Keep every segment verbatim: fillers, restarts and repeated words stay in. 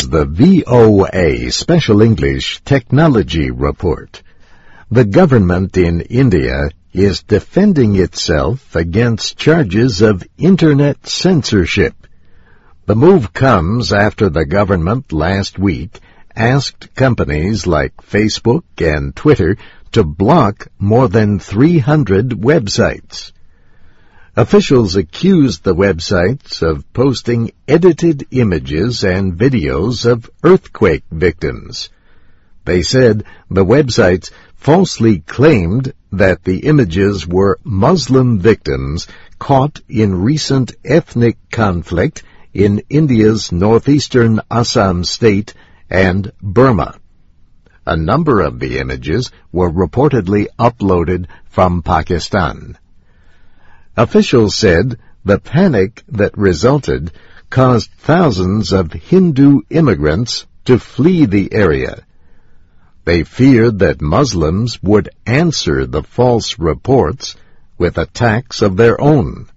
is the V O A Special English Technology Report. The government in India is defending itself against charges of internet censorship. The move comes after the government last week asked companies like Facebook and Twitter to block more than three hundred websites. Officials accused the websites of posting edited images and videos of earthquake victims. They said the websites falsely claimed that the images were Muslim victims caught in recent ethnic conflict in India's northeastern Assam state and Burma. A number of the images were reportedly uploaded from Pakistan. Officials said the panic that resulted caused thousands of Hindu immigrants to flee the area. They feared that Muslims would answer the false reports with attacks of their own.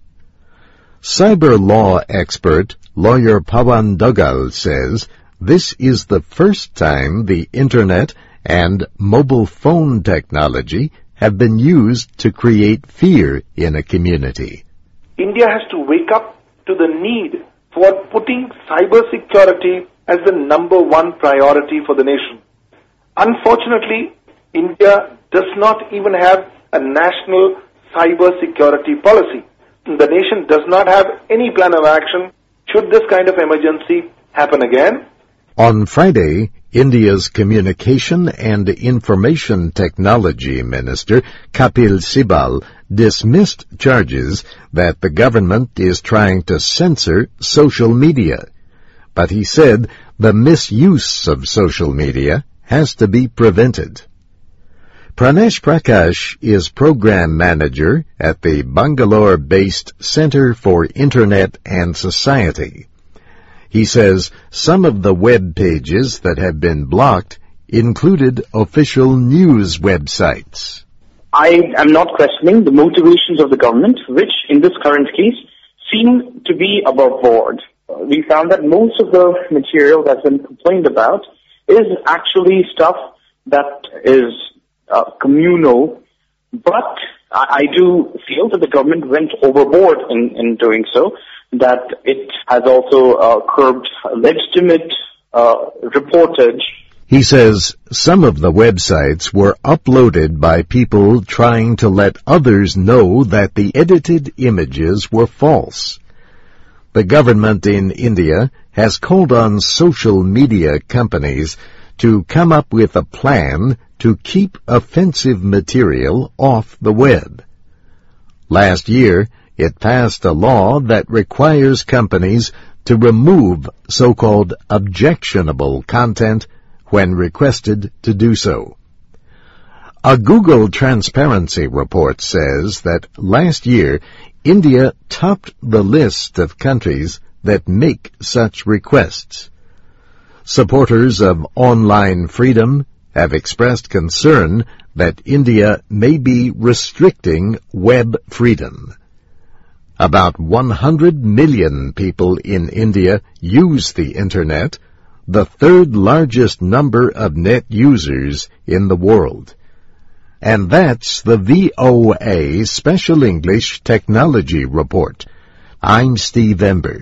Cyber law expert lawyer Pawan Dogal says this is the first time the Internet and mobile phone technology have been used to create fear in a community. India has to wake up to the need for putting cybersecurity as the number one priority for the nation. Unfortunately, India does not even have a national cybersecurity policy. The nation does not have any plan of action should this kind of emergency happen again. On Friday, India's Communication and Information Technology Minister Kapil Sibal dismissed charges that the government is trying to censor social media. But he said the misuse of social media has to be prevented. Pranesh Prakash is program manager at the Bangalore-based Center for Internet and Society. He says some of the web pages that have been blocked included official news websites. I am not questioning the motivations of the government, which in this current case seem to be above board. We found that most of the material that's been complained about is actually stuff that is uh, communal, but I, I do feel that the government went overboard in, in doing so, that it has also uh, curbed legitimate uh, reportage. He says some of the websites were uploaded by people trying to let others know that the edited images were false. The government in India has called on social media companies to come up with a plan to keep offensive material off the web. Last year, it passed a law that requires companies to remove so-called objectionable content when requested to do so. A Google transparency report says that last year, India topped the list of countries that make such requests. Supporters of online freedom have expressed concern that India may be restricting web freedom. About one hundred million people in India use the Internet, the third largest number of net users in the world. And that's the V O A Special English Technology Report. I'm Steve Ember.